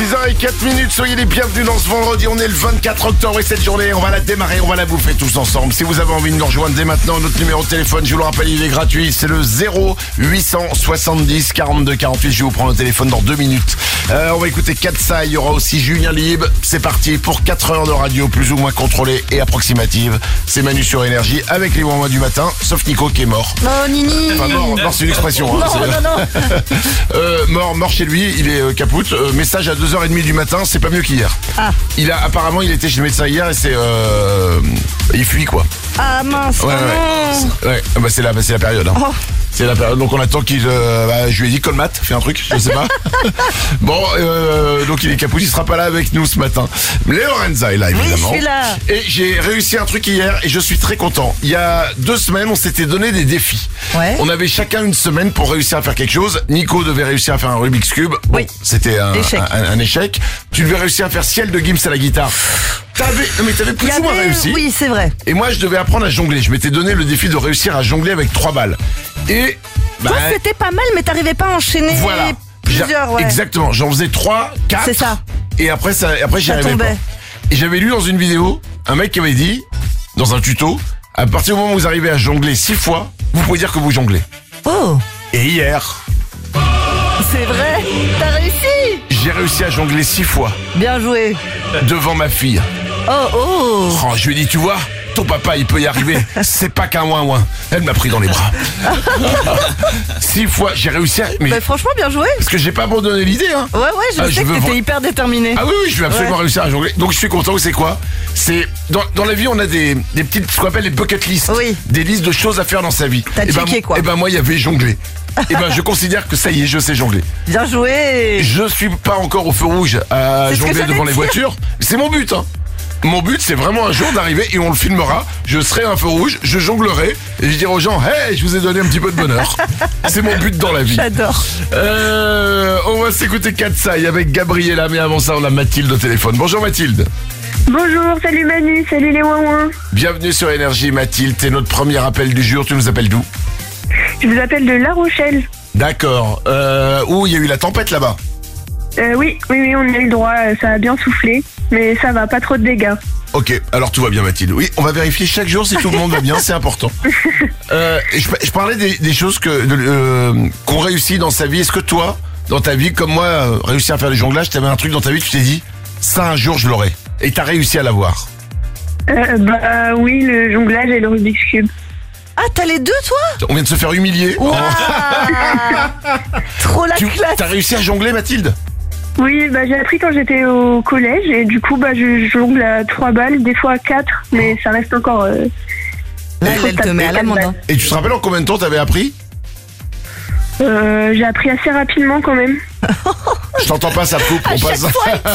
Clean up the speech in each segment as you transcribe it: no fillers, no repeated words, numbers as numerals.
6h04, soyez les bienvenus dans ce vendredi, on est le 24 octobre et cette journée, on va la démarrer, on va la bouffer tous ensemble. Si vous avez envie de nous rejoindre dès maintenant, notre numéro de téléphone, je vous le rappelle, il est gratuit, c'est le 0870 42 48, je vais vous prendre le téléphone dans 2 minutes. On va écouter Katsa, il y aura aussi Julien Lieb, c'est parti pour 4 heures de radio plus ou moins contrôlée et approximative. C'est Manu sur Énergie avec les Ouin-Ouin du matin, sauf Nico qui est mort. Oh Nini. Enfin mort c'est une expression. Non, Mort chez lui, il est capoute. Message à 2h30 du matin, c'est pas mieux qu'hier. Ah. Apparemment il était chez le médecin hier et c'est il fuit quoi. Ah mince, Ouais. Bah, c'est la période. Hein. Oh. C'est la période, donc on attend qu'il... je lui ai dit Colmat, fais un truc, je sais pas. Bon, donc il est capoute, il sera pas là avec nous ce matin. Lorenza est là évidemment. Oui, je suis là. Et j'ai réussi un truc hier et je suis très content. Il y a 2 semaines, on s'était donné des défis. Ouais. On avait chacun une semaine pour réussir à faire quelque chose. Nico devait réussir à faire un Rubik's Cube. Bon, Oui. c'était un Échec. Tu devais réussir à faire Ciel de Gims à la guitare. T'avais plus ou moins réussi. Oui, c'est vrai. Et moi, je devais apprendre à jongler. Je m'étais donné le défi de réussir à jongler avec 3 balles. Et Toi, c'était pas mal, mais t'arrivais pas à enchaîner voilà. plusieurs, ouais. Exactement. J'en faisais 3, 4. C'est ça. Et après j'y arrivais tombait. pas. Et j'avais lu dans une vidéo, un mec qui avait dit, dans un tuto, à partir du moment où vous arrivez à jongler 6 fois, vous pouvez dire que vous jonglez. Oh, Et hier, c'est vrai. T'as réussi. j'ai réussi à jongler 6 fois Bien joué. devant ma fille. Oh. Oh, je lui ai dit, tu vois, ton papa, il peut y arriver. C'est pas qu'un ouin-ouin. Elle m'a pris dans les bras. 6 fois, j'ai réussi à... Mais Bah, franchement, bien joué. parce que j'ai pas abandonné l'idée, hein. Ouais, je sais je que veux t'étais hyper déterminé. Ah oui, je vais absolument Ouais. réussir à jongler. Donc je suis content, c'est quoi? C'est dans la vie, on a des petites, ce qu'on appelle les bucket lists. Oui. Des listes de choses à faire dans sa vie. T'as checké, quoi. Et ben moi, il y avait jongler. Et ben je considère que ça y est, je sais jongler. Bien joué. Je suis pas encore au feu rouge à C'est ce que jongler j'allais devant les dire. voitures. C'est mon but, hein. Mon but, c'est vraiment un jour d'arriver et on le filmera. Je serai un feu rouge, je jonglerai et je dirai aux gens, hey, je vous ai donné un petit peu de bonheur. C'est mon but dans la vie. J'adore. On va s'écouter Katsa avec Gabriella, mais avant ça, on a Mathilde au téléphone. Bonjour Mathilde. Bonjour, salut Manu, salut les Ouin-Ouin. Bienvenue sur Énergie Mathilde, t'es notre premier appel du jour, tu nous appelles d'où? Je vous appelle de La Rochelle. D'accord, où il y a eu la tempête là-bas? Oui, on a eu le droit, ça a bien soufflé, mais ça va, pas trop de dégâts. Ok, alors tout va bien Mathilde. Oui, on va vérifier chaque jour si tout le monde va bien, c'est important. Je parlais des choses qu'on réussit dans sa vie. Est-ce que toi, dans ta vie, comme moi, réussir à faire du jonglage, t'avais un truc dans ta vie, tu t'es dit, ça un jour je l'aurai. Et t'as réussi à l'avoir? Oui, le jonglage et le Rubik's Cube. Ah, t'as les deux, toi? On vient de se faire humilier. Ouah. Trop la classe. T'as réussi à jongler Mathilde? Oui, j'ai appris quand j'étais au collège et du coup, je jongle à 3 balles, des fois à 4, mais ça reste encore... Là, elle te met à l'amende. Hein. Et tu te rappelles en combien de temps t'avais appris? J'ai appris assez rapidement quand même. Je t'entends pas, ça coupe, on passe.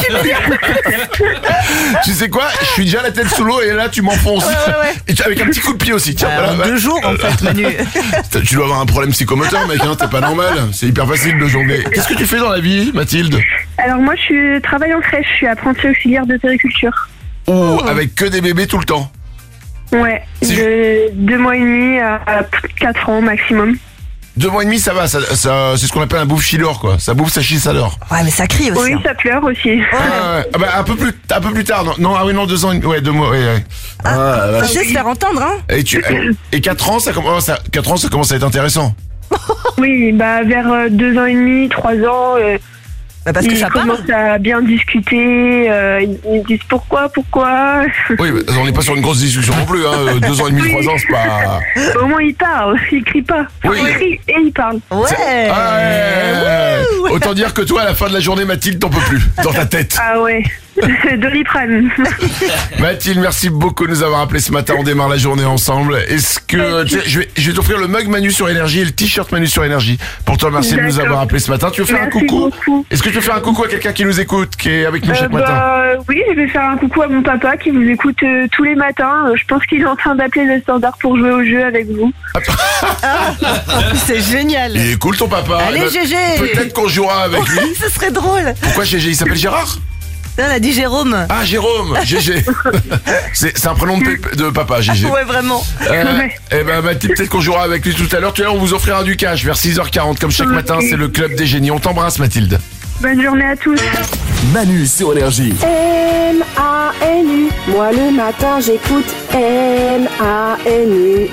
Tu sais quoi? Je suis déjà la tête sous l'eau et là tu m'enfonces. Ouais. Et avec un petit coup de pied aussi, tiens. En voilà. 2 jours, en fait, Manu. Tu dois avoir un problème psychomoteur, mec, hein, t'es pas normal. C'est hyper facile de jongler. Qu'est-ce que tu fais dans la vie, Mathilde? Alors moi, je travaille en crèche, je suis apprentie auxiliaire de périculture. Ou avec que des bébés tout le temps? Ouais, de 2 mois et demi à 4 ans maximum. 2 mois et demi, ça va, ça, c'est ce qu'on appelle un bouffe chilor, quoi. Ça bouffe, ça chie, ça dort. Ouais, mais ça crie aussi. Oui, hein. ça pleure aussi. Ah, ouais. Ah bah, un peu plus tard, non, ah oui, non, 2 ans, ouais, 2 mois, ouais. Ça sait se faire entendre, hein. Et 4 ans, ça commence à être intéressant. Oui, vers 2 ans et demi, 3 ans, Parce que ils ça parle. commencent à bien discuter, ils disent pourquoi. Oui, mais on n'est pas sur une grosse discussion non plus, hein. 2 ans et demi, Oui. 3 ans, c'est pas... Au moins ils parlent, ils crient pas. Oui. Ils crient et ils parlent. Ouais. Ah ouais. Wouh. Autant dire que toi, à la fin de la journée, Mathilde, t'en peux plus, dans ta tête. Ah ouais, Doliprane. Mathilde, merci beaucoup de nous avoir appelé ce matin. On démarre la journée ensemble. Est-ce que tu sais, je vais t'offrir le mug Manu sur Énergie et le t-shirt Manu sur Énergie pour te remercier de nous D'accord. avoir appelé ce matin. Tu veux faire Merci un coucou? beaucoup. Est-ce que tu veux faire un coucou à quelqu'un qui nous écoute, qui est avec nous chaque matin? Oui, je vais faire un coucou à mon papa qui vous écoute tous les matins. Je pense qu'il est en train d'appeler le standard pour jouer au jeu avec vous. C'est génial. Il est cool ton papa. Allez, Eh ben, GG. Peut-être qu'on jouera avec lui. Ce serait drôle. Pourquoi GG? Il s'appelle Gérard? On a dit Jérôme. Ah, Jérôme, GG. C'est un prénom de papa, GG. Ouais, vraiment. Ouais. Eh ben, Mathilde, peut-être qu'on jouera avec lui tout à l'heure. Tout à l'heure, on vous offrira du cash vers 6h40. Comme chaque matin, c'est le club des génies. On t'embrasse, Mathilde. Bonne journée à tous. Manu sur Énergie. M-A-N-U, moi le matin j'écoute M-A-N-U.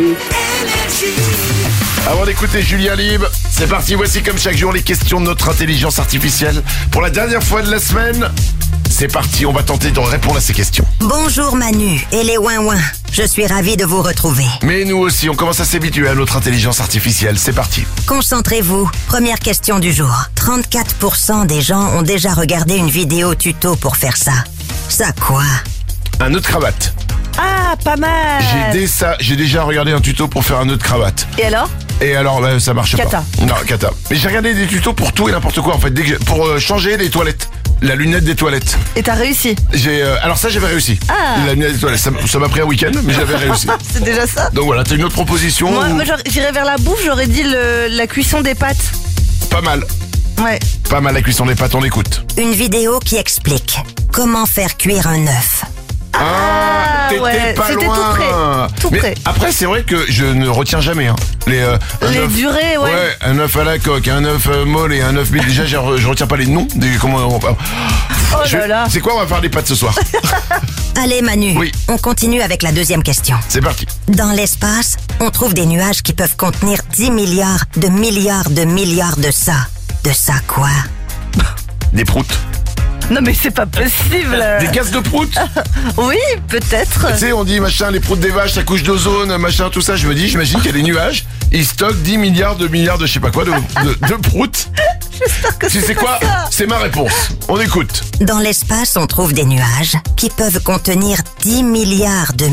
Avant d'écouter Julien Libre, c'est parti, voici comme chaque jour les questions de notre intelligence artificielle. Pour la dernière fois de la semaine, c'est parti, on va tenter de répondre à ces questions. Bonjour Manu et les ouin-ouin. Je suis ravie de vous retrouver. Mais nous aussi, on commence à s'habituer à notre intelligence artificielle, c'est parti. Concentrez-vous. Première question du jour. 34% des gens ont déjà regardé une vidéo tuto pour faire ça. Ça quoi? Un nœud de cravate. Ah, pas mal. J'ai déjà regardé un tuto pour faire un nœud de cravate. Et alors? Et alors, ça marche Cata. pas. Non, cata. Mais j'ai regardé des tutos pour tout et n'importe quoi, en fait, pour changer les toilettes. La lunette des toilettes. Et t'as réussi? Alors ça, j'avais réussi. Ah. La lunette des toilettes, ça m'a pris un week-end, mais j'avais réussi. C'est déjà ça? Donc voilà, t'as une autre proposition? Moi j'irais vers la bouffe, j'aurais dit la cuisson des pâtes. Pas mal. Ouais. Pas mal la cuisson des pâtes, on écoute. Une vidéo qui explique comment faire cuire un œuf. T'étais ouais, pas c'était loin. tout près. Tout Mais près. après, c'est vrai que je ne retiens jamais un Les œuf- durées, ouais. Ouais, un œuf à la coque, un œuf molle et un œuf mille. Déjà, je retiens pas les noms. Oh là là. C'est quoi, on va faire des pâtes ce soir? Allez Manu, Oui. on continue avec la deuxième question. C'est parti. Dans l'espace, on trouve des nuages qui peuvent contenir 10 milliards de ça. De ça quoi? Des proutes. Non mais c'est pas possible. Des gaz de proutes. Oui, peut-être. Tu sais, on dit machin, les proutes des vaches, ça couche d'ozone, machin, tout ça. J'imagine qu'il y a des nuages. Ils stockent 10 milliards de je sais pas quoi, de proutes. J'espère que Tu sais pas quoi? ça. C'est ma réponse. On écoute. Dans l'espace, on trouve des nuages qui peuvent contenir 10 milliards de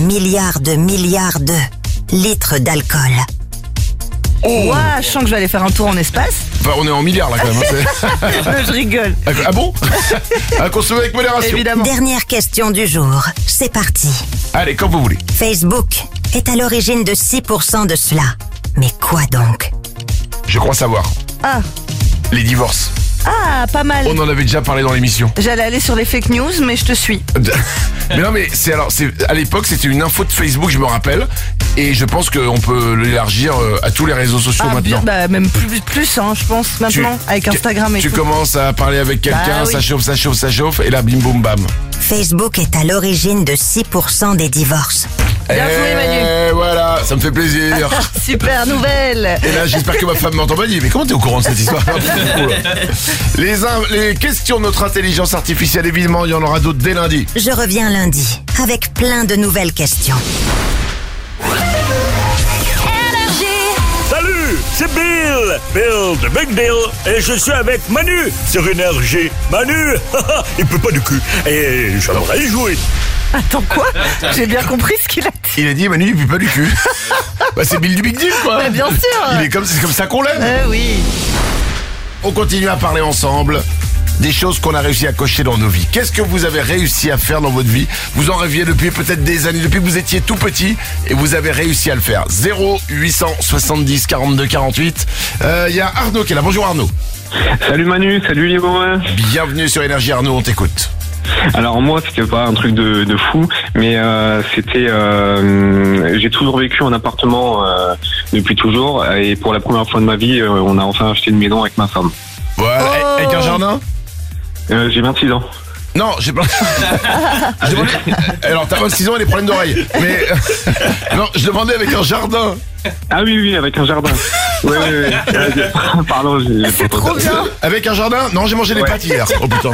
litres d'alcool. Ouah, je sens que je vais aller faire un tour en espace. Enfin, on est en milliards là quand même. Je rigole. Ah bon? À consommer avec modération. Évidemment. Dernière question du jour. C'est parti. Allez, comme vous voulez. Facebook est à l'origine de 6% de cela. Mais quoi donc? Je crois savoir. Ah. Les divorces. Ah, pas mal. On en avait déjà parlé dans l'émission. J'allais aller sur les fake news, mais je te suis. Mais non, mais à l'époque, c'était une info de Facebook, je me rappelle. Et je pense qu'on peut l'élargir à tous les réseaux sociaux maintenant. Même plus, hein, je pense, maintenant, avec Instagram et tu tout. commences à parler avec quelqu'un, Bah oui. ça chauffe, et là, bim, boum, bam. Facebook est à l'origine de 6% des divorces. Bien joué, Manu. Voilà, ça me fait plaisir. Super nouvelle. Et là, j'espère que ma femme m'entend pas. Mais comment t'es au courant de cette histoire? Les questions de notre intelligence artificielle, évidemment, il y en aura d'autres dès lundi. Je reviens lundi avec plein de nouvelles questions. Salut, c'est Bill de Big Deal, et je suis avec Manu sur Énergie. Manu, il peut pas du cul, et j'aimerais jouer. Attends, quoi? J'ai bien compris ce qu'il a dit. Il a dit, Manu, il pue pas du cul. C'est Bill du Big Deal, quoi. Bah, bien sûr. C'est comme ça qu'on l'aime. Oui. On continue à parler ensemble des choses qu'on a réussi à cocher dans nos vies. Qu'est-ce que vous avez réussi à faire dans votre vie? Vous en rêviez depuis peut-être des années, depuis que vous étiez tout petit, et vous avez réussi à le faire. 0870 42 48. Il y a Arnaud qui est là. Bonjour Arnaud. Salut Manu, salut les copains. Bienvenue sur Énergie Arnaud, on t'écoute. Alors moi c'était pas un truc de fou, mais c'était j'ai toujours vécu en appartement depuis toujours, et pour la première fois de ma vie on a enfin acheté une maison avec ma femme. Voilà, avec un jardin? J'ai 26 ans. Non, j'ai pas. Alors t'as 26 ans et des problèmes d'oreille. Mais non, je demandais avec un jardin. Ah oui, avec un jardin. Oui. Pardon, C'est trop bien. Avec un jardin? Non, j'ai mangé des pâtes hier. Oh putain.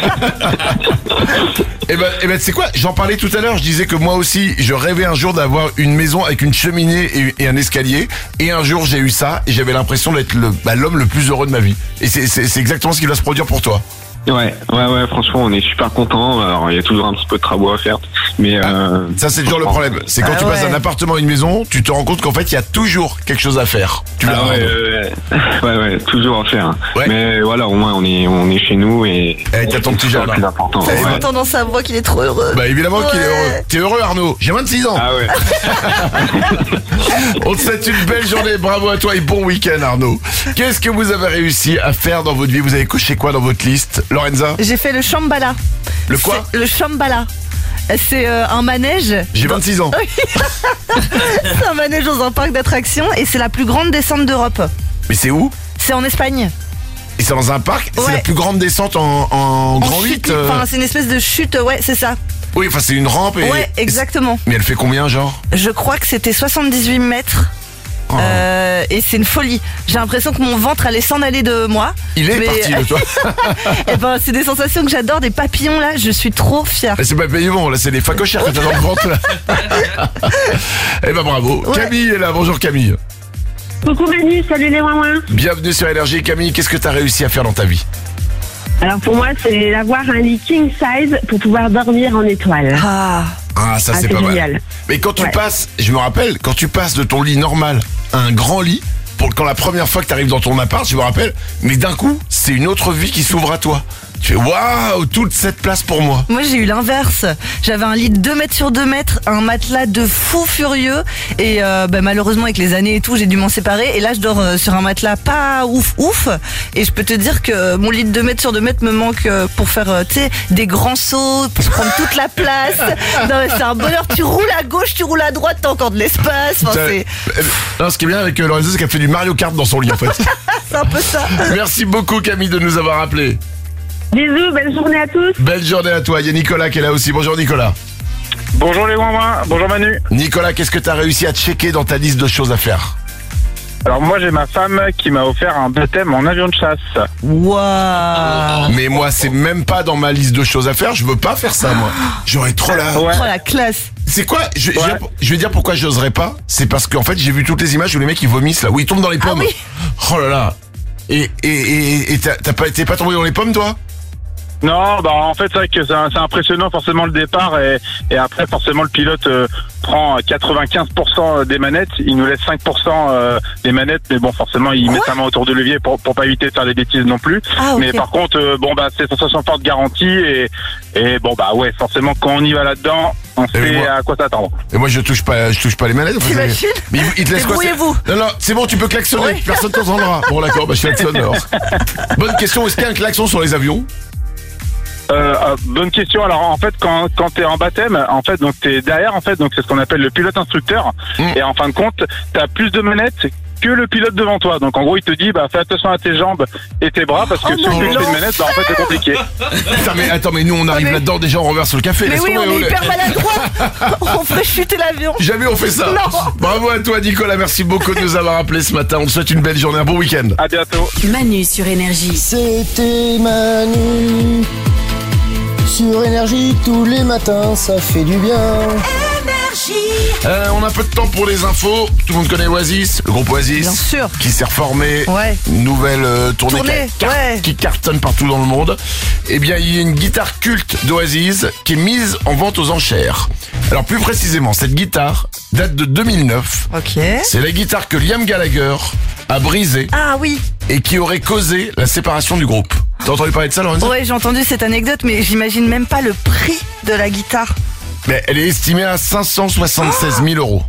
Eh ben, tu sais quoi? J'en parlais tout à l'heure. Je disais que moi aussi, je rêvais un jour d'avoir une maison avec une cheminée et un escalier. Et un jour, j'ai eu ça et j'avais l'impression d'être l'homme le plus heureux de ma vie. Et c'est exactement ce qui va se produire pour toi. Ouais, franchement, on est super contents. Alors, il y a toujours un petit peu de travaux à faire, mais ça, c'est toujours le problème. C'est quand tu passes d'un appartement à une maison, tu te rends compte qu'en fait, il y a toujours quelque chose à faire. Tu verras. Ouais, toujours à faire. Ouais. Mais voilà, au moins, on est chez nous et t'as ton petit jardin. C'est le plus important. Ça Ouais. s'entend dans sa voix qu'il est trop heureux. Bah évidemment qu'il est Ouais. heureux. T'es heureux Arnaud? J'ai 26 ans. Ah ouais. On te souhaite une belle journée. Bravo à toi et bon week-end Arnaud. Qu'est-ce que vous avez réussi à faire dans votre vie? Vous avez coché quoi dans votre liste? Lorenza? J'ai fait le Shambhala. Le quoi? Le Shambhala. C'est un manège. J'ai 26 ans. C'est un manège dans un parc d'attractions et c'est la plus grande descente d'Europe. Mais c'est où? C'est en Espagne. Et c'est dans un parc. C'est Ouais. la plus grande descente en grand chute, 8. Enfin, c'est une espèce de chute, ouais, c'est ça. Oui, enfin c'est une rampe. Ouais, exactement. Mais elle fait combien genre? Je crois que c'était 78 mètres. Oh. Et c'est une folie. J'ai l'impression que mon ventre allait s'en aller de moi. Il est mais- parti de toi. Et ben, c'est des sensations que j'adore, des papillons là. Je suis trop fière. C'est pas payé bon, là c'est des facochères que t'as dans le ventre là. Eh ben bravo. Ouais. Camille est là, bonjour Camille. Coucou Manu, salut les ouin-ouin. Bienvenue sur Énergie. Camille, qu'est-ce que t'as réussi à faire dans ta vie? Alors pour moi, c'est d'avoir un lit king size pour pouvoir dormir en étoile. Ah, Ah ça Ah, c'est c'est pas génial. mal. Mais quand tu Ouais. passes, je me rappelle, quand tu passes de ton lit normal à un grand lit, quand la première fois que t'arrives dans ton appart, je me rappelle, mais d'un coup, c'est une autre vie qui s'ouvre à toi. Tu fais waouh, toute cette place pour moi. moi j'ai eu l'inverse. J'avais un lit de 2 mètres sur 2 mètres, un matelas de fou furieux. Et malheureusement avec les années et tout, j'ai dû m'en séparer. Et là je dors sur un matelas pas ouf. Et je peux te dire que mon lit de 2 mètres sur 2 mètres me manque pour faire tu sais, des grands sauts, pour prendre toute la place. Non mais c'est un bonheur. Tu roules à gauche, tu roules à droite, t'as encore de l'espace. Enfin, c'est Non, ce qui est bien avec Lorenzo, c'est qu'elle fait du Mario Kart dans son lit en fait. un peu ça. Merci beaucoup Camille de nous avoir appelés. Bisous, belle journée à tous. Belle journée à toi. Il y a Nicolas qui est là aussi. Bonjour Nicolas. Bonjour les ouin-ouin, bonjour Manu. Nicolas, qu'est-ce que t'as réussi à checker dans ta liste de choses à faire? Alors moi j'ai ma femme qui m'a offert un baptême en avion de chasse. Waouh. Mais moi, c'est même pas dans ma liste de choses à faire. Je veux pas faire ça, moi. J'aurais trop la... Ouais. Oh la classe. C'est quoi je Ouais. vais dire pourquoi j'oserais pas. C'est parce qu'en fait, j'ai vu toutes les images où les mecs ils vomissent là, où ils tombent dans les pommes. oui. Oh là là. Et t'es pas tombé dans les pommes, toi? Non, bah en fait c'est vrai que c'est impressionnant forcément le départ et après forcément le pilote prend 95% des manettes, il nous laisse 5% des manettes, mais bon forcément il met sa main autour de levier pour pas éviter de faire des bêtises non plus. Ah, ok. Mais par contre c'est sensation forte garantie et bon bah ouais forcément quand on y va là-dedans on Et sait moi- à quoi s'attendre. Et moi, je touche pas les manettes. Enfin, T'imagines? Mais il te laisse quoi? Débrouillez-vous. Non, c'est bon, tu peux klaxonner. Ouais. Personne t'entendra. Bon, d'accord, bah je klaxonne alors. Bonne question, est-ce qu'il y a un klaxon sur les avions? Bonne question. Alors en fait quand t'es en baptême, en fait donc t'es derrière en fait donc c'est ce qu'on appelle le pilote instructeur et en fin de compte t'as plus de manettes que le pilote devant toi. Donc en gros il te dit bah fais attention à tes jambes et tes bras parce que si tu fais une manette bah en fait c'est compliqué. Putain, mais attends, mais nous on arrive mais- là-dedans déjà, on renverse le café. Mais laisse oui, tomber, on est oh, hyper maladroit. On ferait chuter l'avion. Jamais on fait ça. Non. Bravo à toi Nicolas, merci beaucoup de nous avoir appelés ce matin. On te souhaite une belle journée, un bon week-end. À bientôt. Manu sur Énergie. C'était Manu sur Énergie tous les matins, ça fait du bien. On a un peu de temps pour les infos. Tout le monde connaît Oasis, le groupe Oasis. Bien sûr. Qui s'est reformé. Ouais. Nouvelle tournée Ouais. qui cartonne partout dans le monde. Eh bien, il y a une guitare culte d'Oasis qui est mise en vente aux enchères. Alors plus précisément, cette guitare date de 2009. Ok. C'est la guitare que Liam Gallagher a brisée Ah oui. et qui aurait causé la séparation du groupe. T'as entendu parler de ça, Lorenzo? Ouais, j'ai entendu cette anecdote, mais j'imagine même pas le prix de la guitare. Mais elle est estimée à 576 000 euros.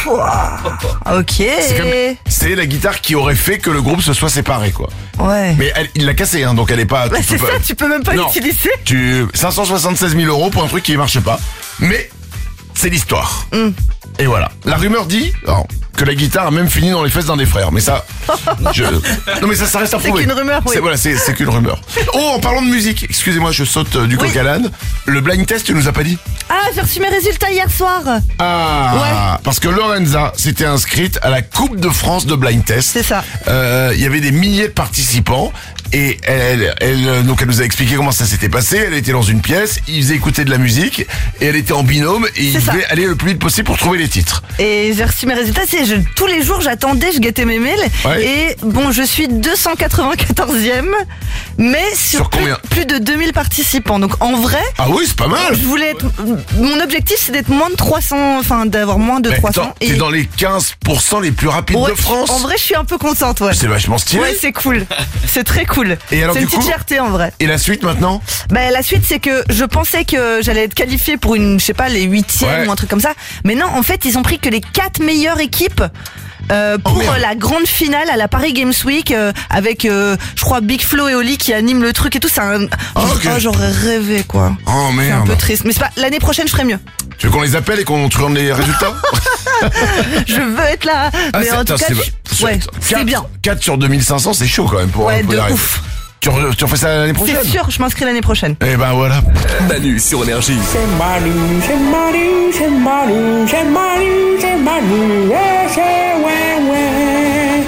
Ok. C'est la guitare qui aurait fait que le groupe se soit séparé, quoi. Ouais. Mais il l'a cassée, hein, donc elle est pas... Bah, tu c'est peux ça, pas- tu peux même pas Non. l'utiliser. 576 000 euros pour un truc qui marche pas. Mais c'est l'histoire. Mm. Et voilà. La rumeur dit que la guitare a même fini dans les fesses d'un des frères. Mais ça... Non mais ça reste à C'est prouver. qu'une rumeur, oui. C'est qu'une rumeur. Oh, en parlant de musique, excusez-moi, je saute du coq à l'âne. Le blind test, tu nous as pas dit? Ah, j'ai reçu mes résultats hier soir. Ah, parce que Lorenza s'était inscrite à la Coupe de France de blind test. C'est ça. Il y avait des milliers de participants et donc elle nous a expliqué comment ça s'était passé. Elle était dans une pièce, ils faisaient écouter de la musique et elle était en binôme et ils C'est ça. devaient aller le plus vite possible pour trouver les titres. Et j'ai reçu mes résultats. Tous les jours, j'attendais, je guettais mes mails. Ouais. Et bon, je suis 294e, mais Sur combien plus de 2000 participants. Donc en vrai, Ah oui, c'est pas mal. je voulais mon objectif, c'est d'être moins de 300, enfin d'avoir moins de Mais 300. attends, t'es dans les 15% les plus rapides Ouais, de France. En vrai, je suis un peu contente, ouais. C'est vachement stylé. Ouais, c'est cool. C'est très cool. Et alors, c'est une du petite coup fierté en vrai. Et la suite maintenant? Bah, la suite, c'est que je pensais que j'allais être qualifiée pour une, je sais pas, les 8e Ouais. ou un truc comme ça. Mais non, en fait, ils ont pris que les 4 meilleures équipes. Pour merde. la grande finale à la Paris Games Week avec je crois Big Flo et Oli qui animent le truc et tout, c'est un... ok. Oh, j'aurais rêvé quoi. Oh C'est un merde. peu triste, mais c'est pas l'année prochaine je ferai mieux. Tu veux qu'on les appelle et qu'on te rende les résultats? Je veux être là. Mais en tout cas, c'est bien. 4 sur 2500, c'est chaud quand même pour Ouais, y de arriver. ouf. Tu refais ça l'année prochaine? C'est sûr, je m'inscris l'année prochaine. Et ben voilà. Manu sur Énergie. C'est Manu, c'est Manu, c'est Manu, c'est Manu, c'est Manu, ouais, c'est ouais.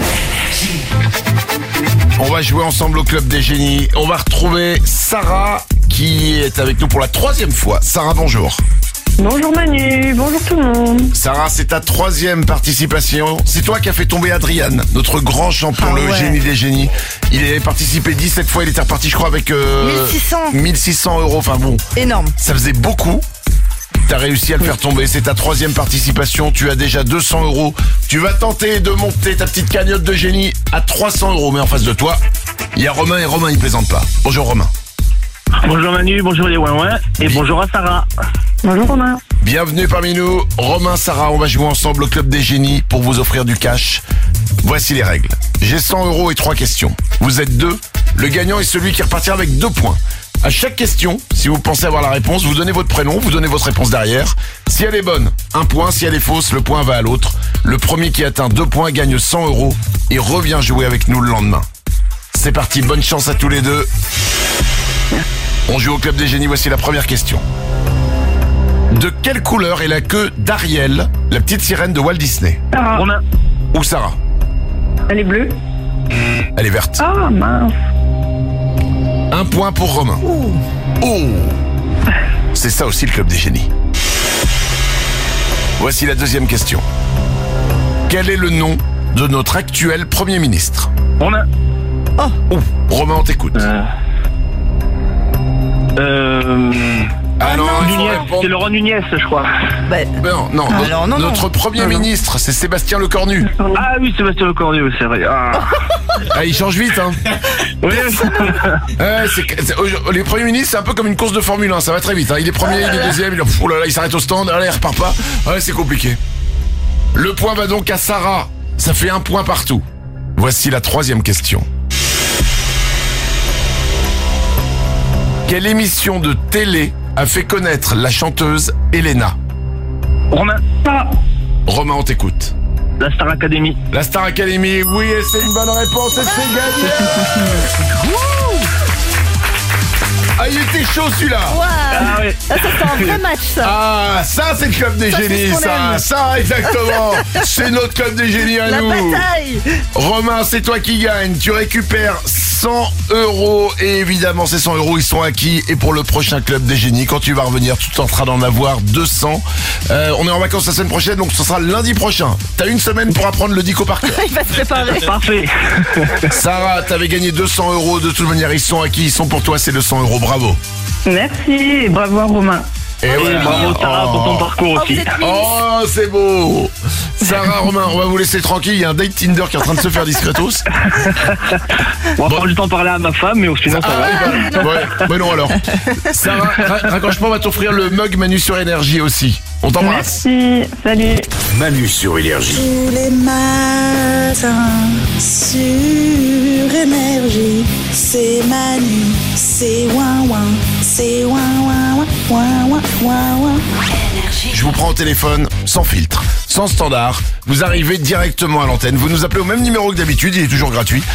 On va jouer ensemble au Club des Génies. On va retrouver Sarah qui est avec nous pour la 3e fois. Sarah, bonjour. Bonjour Manu, bonjour tout le monde. Sarah, c'est ta 3e participation. C'est toi qui as fait tomber Adrien, notre grand champion, le génie des génies. Il avait participé 17 fois, il était reparti je crois avec 1600 €. Enfin bon, énorme. Ça faisait beaucoup. T'as réussi à le faire tomber, c'est ta 3e participation. Tu as déjà 200 €. Tu vas tenter de monter ta petite cagnotte de génie à 300 €. Mais en face de toi, il y a Romain et Romain il plaisante pas. Bonjour Romain. Bonjour Manu, bonjour les ouin et bonjour à Sarah. Bonjour Romain. Bienvenue parmi nous. Romain, Sarah, on va jouer ensemble au Club des Génies pour vous offrir du cash. Voici les règles. J'ai 100 € et 3 questions. Vous êtes 2. Le gagnant est celui qui repartira avec 2 points. À chaque question, si vous pensez avoir la réponse, vous donnez votre prénom, vous donnez votre réponse derrière. Si elle est bonne, 1 point. Si elle est fausse, le point va à l'autre. Le premier qui atteint 2 points gagne 100 € et revient jouer avec nous le lendemain. C'est parti, bonne chance à tous les deux. On joue au Club des Génies, voici la première question. De quelle couleur est la queue d'Ariel, la petite sirène de Walt Disney? Sarah. Romain. Ou Sarah? Elle est bleue. Elle est verte. Ah mince. 1 point pour Romain. Oh. C'est ça aussi le Club des Génies. Voici la deuxième question. Quel est le nom de notre actuel Premier ministre? Romain. Romain, on t'écoute. Ah non, Nunez, c'est Laurent Nunez, je crois. Non. Notre Premier ministre, c'est Sébastien Lecornu. Ah oui, Sébastien Lecornu, c'est vrai. Ah, il change vite, hein. Oui. Les premiers ministres, c'est un peu comme une course de Formule 1, ça va très vite. Hein. Il est premier, il est deuxième, il s'arrête au stand, il repart pas. Ouais, c'est compliqué. Le point va donc à Sarah. Ça fait 1 point partout. Voici la 3e question. Quelle émission de télé a fait connaître la chanteuse Elena? Romain. Romain, on t'écoute. La Star Academy. La Star Academy, oui, et c'est une bonne réponse, et c'est gagné. Ah, il était chaud celui-là. Ah ouais. Ça c'est un vrai match ça. Ah, ça c'est le Club des Génies, ça exactement. C'est notre Club des Génies à nous. La bataille. Romain, c'est toi qui gagne. Tu récupères 100 € et évidemment ces 100 € ils sont acquis. Et pour le prochain Club des Génies, quand tu vas revenir, tu tenteras d'en avoir 200. On est en vacances la semaine prochaine, donc ce sera lundi prochain. T'as 1 semaine pour apprendre le dico par cœur. Il va se préparer. Parfait. Sarah, t'avais gagné 200 €. De toute manière, ils sont acquis, ils sont pour toi, c'est 200 €. Bravo. Merci et bravo à Romain. Et voilà. Bravo Sarah pour ton parcours aussi. Oh, c'est beau. Sarah, Romain, on va vous laisser tranquille. Il y a un date Tinder qui est en train de se faire discretos. On va prendre du temps de parler à ma femme, mais sinon ça va. Ouais, mais non alors. Sarah, raccroche-moi, on va t'offrir le mug Manu sur Énergie aussi. On t'embrasse. Merci, salut. Manu sur Énergie. Tous les matins sur Énergie, c'est Manu, c'est ouin ouin, c'est ouin ouin ouin ouin ouin ouin. Je vous prends au téléphone, sans filtre, sans standard. Vous arrivez directement à l'antenne. Vous nous appelez au même numéro que d'habitude, il est toujours gratuit.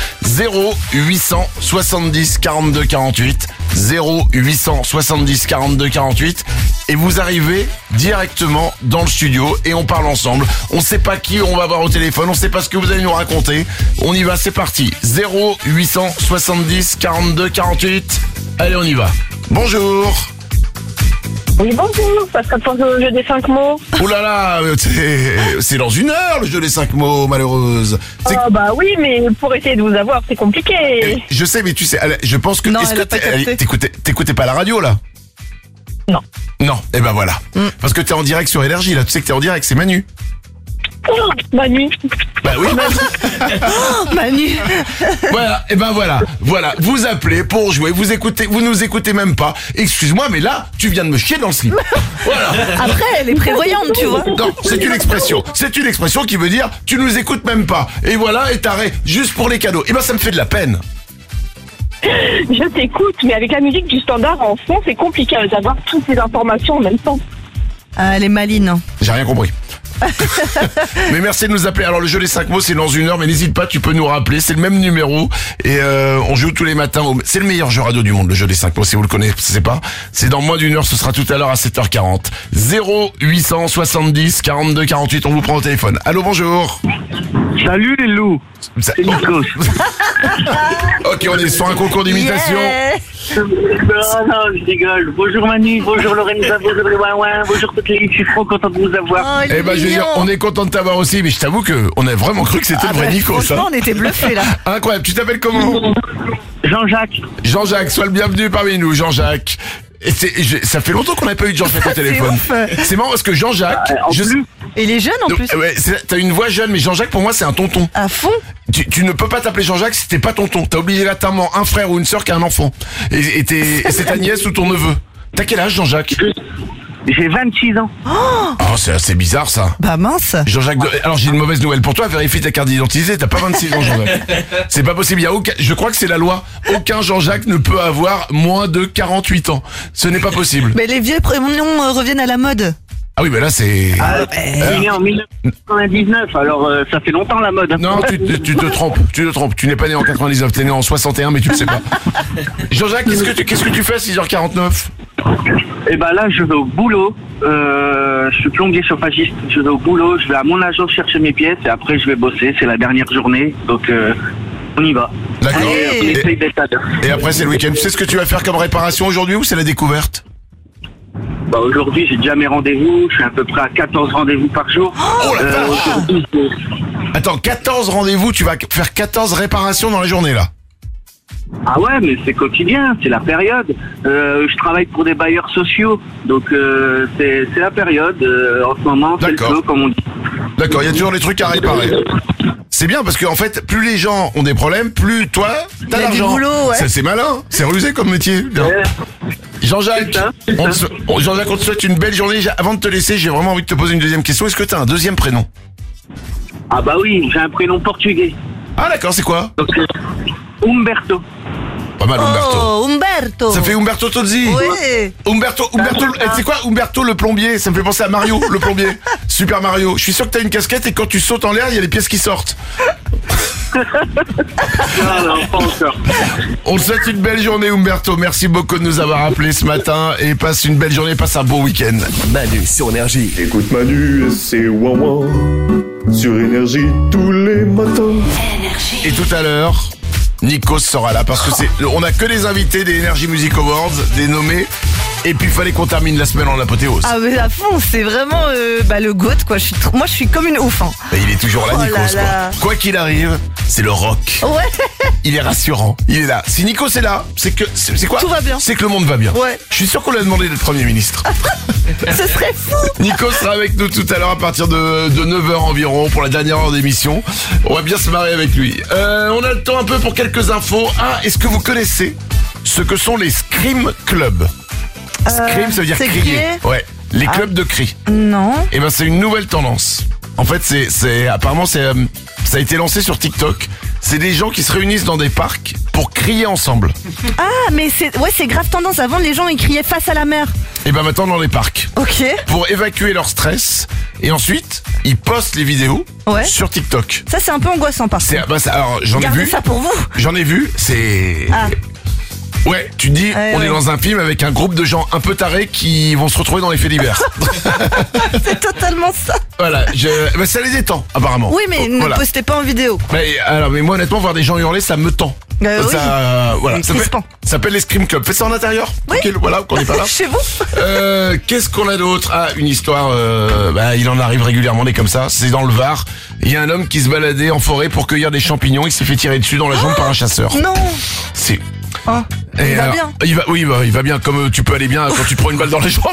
0870 42 48. 0870 42 48. Et vous arrivez directement dans le studio et on parle ensemble. On sait pas qui on va voir au téléphone, on sait pas ce que vous allez nous raconter. On y va, c'est parti. 0870 42 48. Allez, on y va. Bonjour. Oui, bonjour, ça serait pour le jeu des 5 mots. Oh là là, c'est dans 1 heure le jeu des 5 mots, malheureuse. Bah oui, mais pour essayer de vous avoir, c'est compliqué. Je sais, mais tu sais, je pense que... Non, est-ce elle que a pas capté. t'écoutais pas la radio, là? Non. Non, et ben voilà. Parce que t'es en direct sur Énergie, là, tu sais que t'es en direct, c'est Manu. Oh, Manu. Bah oui. Manu. Voilà, et ben voilà. Vous appelez pour jouer, vous nous écoutez même pas. Excuse-moi, mais là, tu viens de me chier dans le slip. Voilà. Après, elle est prévoyante, tu vois. Non, c'est une expression. C'est une expression qui veut dire, tu nous écoutes même pas. Et voilà, et t'arrêtes juste pour les cadeaux. Et ben ça me fait de la peine. Je t'écoute, mais avec la musique du standard en fond, c'est compliqué d'avoir toutes ces informations en même temps. Ah, elle est maline. J'ai rien compris. Mais merci de nous appeler. Alors le jeu des 5 mots c'est dans 1 heure, mais n'hésite pas, tu peux nous rappeler, c'est le même numéro et on joue tous les matins. C'est le meilleur jeu radio du monde, le jeu des 5 mots, si vous le connaissez pas. C'est dans moins d'1 heure, ce sera tout à l'heure à 7h40. 0870 42 48, on vous prend au téléphone. Allô, bonjour. Salut les loups. C'est Nikos. Ok, on est sur un concours d'imitation. Non, je rigole. Bonjour Manu, bonjour Lorenza, bonjour les Ouin, bonjour toutes les filles, je suis trop content de vous avoir. Eh ben, je veux dire, on est content de t'avoir aussi, mais je t'avoue que on a vraiment cru que c'était le vrai Nikos. Franchement, on était bluffés là. Incroyable, tu t'appelles comment? Jean-Jacques. Jean-Jacques, sois le bienvenu parmi nous, Jean-Jacques. Et ça fait longtemps qu'on n'a pas eu de Jean-Jacques au téléphone. C'est marrant parce que Jean-Jacques... Il est jeune en plus. Ouais, t'as une voix jeune, mais Jean-Jacques pour moi c'est un tonton. À fond. Tu ne peux pas t'appeler Jean-Jacques si t'es pas tonton. T'as obligatoirement un frère ou une sœur qui a un enfant. Et c'est ta nièce ou ton neveu. T'as quel âge, Jean-Jacques? J'ai 26 ans. Oh, c'est assez bizarre ça. Bah mince. Jean-Jacques, alors j'ai une mauvaise nouvelle pour toi, vérifie ta carte d'identité, t'as pas 26 ans, Jean-Jacques. C'est pas possible, je crois que c'est la loi. Aucun Jean-Jacques ne peut avoir moins de 48 ans. Ce n'est pas possible. Mais les vieux prénoms reviennent à la mode. Ah oui, mais là c'est... Je suis né en 1999, alors ça fait longtemps la mode. Non, tu te trompes, tu n'es pas né en 99, t'es né en 61, mais tu le sais pas. Jean-Jacques, qu'est-ce que tu fais à 6h49? Eh ben là, je vais au boulot, je suis plombier chauffagiste, je vais au boulot, je vais à mon agence chercher mes pièces et après je vais bosser, c'est la dernière journée, donc on y va. D'accord. Allez, on essaye d'être à l'heure. Et après c'est le week-end. Tu sais ce que tu vas faire comme réparation aujourd'hui ou c'est la découverte? Bah aujourd'hui j'ai déjà mes rendez-vous, je suis à peu près à 14 rendez-vous par jour. Oh la vache. Attends, 14 rendez-vous, tu vas faire 14 réparations dans la journée là? Ah ouais, mais c'est quotidien, c'est la période. Je travaille pour des bailleurs sociaux, donc c'est la période. En ce moment, c'est le flow, comme on dit. D'accord, il y a toujours des trucs à réparer. C'est bien parce qu'en fait, plus les gens ont des problèmes, plus toi, t'as l'argent. C'est malin, c'est rusé comme métier. Jean-Jacques, on te souhaite une belle journée. Avant de te laisser, j'ai vraiment envie de te poser une deuxième question. Est-ce que t'as un deuxième prénom? Ah bah oui, j'ai un prénom portugais. Ah d'accord, c'est quoi? Donc, Umberto. Pas mal, Umberto. Oh, Umberto. Ça fait Umberto Tozzi. Oui. Umberto, c'est quoi Umberto le plombier? Ça me fait penser à Mario, le plombier. Super Mario. Je suis sûr que t'as une casquette et quand tu sautes en l'air, il y a les pièces qui sortent. Non, pas encore. On te souhaite une belle journée, Umberto. Merci beaucoup de nous avoir appelés ce matin et passe une belle journée, passe un bon week-end. Manu sur Énergie. Écoute Manu, c'est Wawa sur Énergie tous les matins. Et tout à l'heure, Nikos sera là parce que on a que les invités des Energy Music Awards, des nommés. Et puis il fallait qu'on termine la semaine en apothéose. Ah mais à fond, c'est vraiment le GOAT quoi. Moi je suis comme une ouf. Hein. Et il est toujours là, Nikos. Quoi qu'il arrive, c'est le rock. Ouais. Il est rassurant. Il est là. Si Nikos est là, c'est quoi? Tout va bien. C'est que le monde va bien. Ouais. Je suis sûr qu'on lui a demandé d'être Premier ministre. Ce serait fou. Nikos sera avec nous tout à l'heure à partir de 9h environ pour la dernière heure d'émission. On va bien se marrer avec lui. On a le temps un peu pour quelques infos. Ah, est-ce que vous connaissez ce que sont les Scream Clubs? Scream, ça veut dire crier. Ouais, les clubs de cri. Non. Et ben c'est une nouvelle tendance. En fait, apparemment ça a été lancé sur TikTok. C'est des gens qui se réunissent dans des parcs pour crier ensemble. Ah, mais c'est grave tendance. Avant, les gens ils criaient face à la mer. Et ben maintenant dans les parcs. Ok. Pour évacuer leur stress. Et ensuite, ils postent les vidéos sur TikTok. Ça c'est un peu angoissant par contre. Alors j'en ai vu. Gardez ça pour vous. J'en ai vu. C'est. Ah. Ouais, tu te dis, on est dans un film avec un groupe de gens un peu tarés qui vont se retrouver dans les faits divers. C'est totalement ça. Voilà, ça les détend, apparemment. Oui, mais ne postez pas en vidéo. Mais moi, honnêtement, voir des gens hurler, ça me tend. Ça s'appelle les Scream Club. Faites ça en intérieur. Oui. Tranquille, voilà, qu'on n'est pas là. Chez vous. Qu'est-ce qu'on a d'autre? Ah, une histoire, il en arrive régulièrement des comme ça. C'est dans le Var. Il y a un homme qui se baladait en forêt pour cueillir des champignons. Il s'est fait tirer dessus dans la jambe par un chasseur. Non. C'est... Oh, il va bien. Il va bien, comme tu peux aller bien quand tu te prends une balle dans les jambes.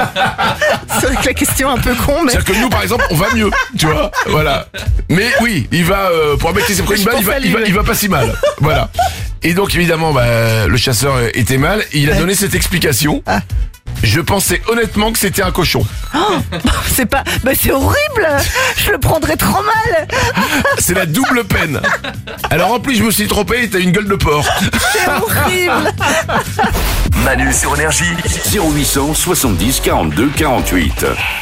C'est vrai que la question est un peu con, mais... C'est-à-dire que nous, par exemple, on va mieux, tu vois, voilà. Mais oui, il va, pour un mec qui s'est pris une balle, il va pas si mal, voilà. Et donc, évidemment, le chasseur était mal, et il a donné cette explication. Ah. Je pensais honnêtement que c'était un cochon. Oh, c'est horrible. Je le prendrais trop mal. C'est la double peine. Alors en plus je me suis trompé et t'as une gueule de porc. C'est horrible. Manu sur Énergie. 0800 70 42 48.